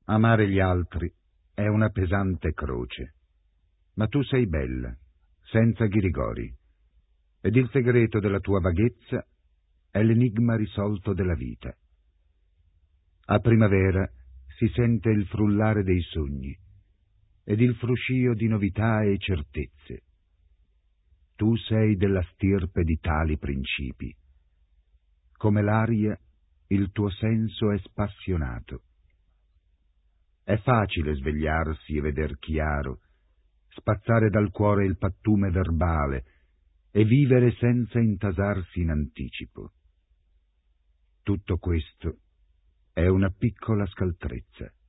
Amare gli altri è una pesante croce, ma tu sei bella, senza ghirigori, ed il segreto della tua vaghezza è l'enigma risolto della vita. A primavera si sente il frullare dei sogni ed il fruscio di novità e certezze. Tu sei della stirpe di tali principi. Come l'aria, il tuo senso è spassionato. È facile svegliarsi e veder chiaro, spazzare dal cuore il pattume verbale e vivere senza intasarsi in anticipo. Tutto questo è una piccola scaltrezza.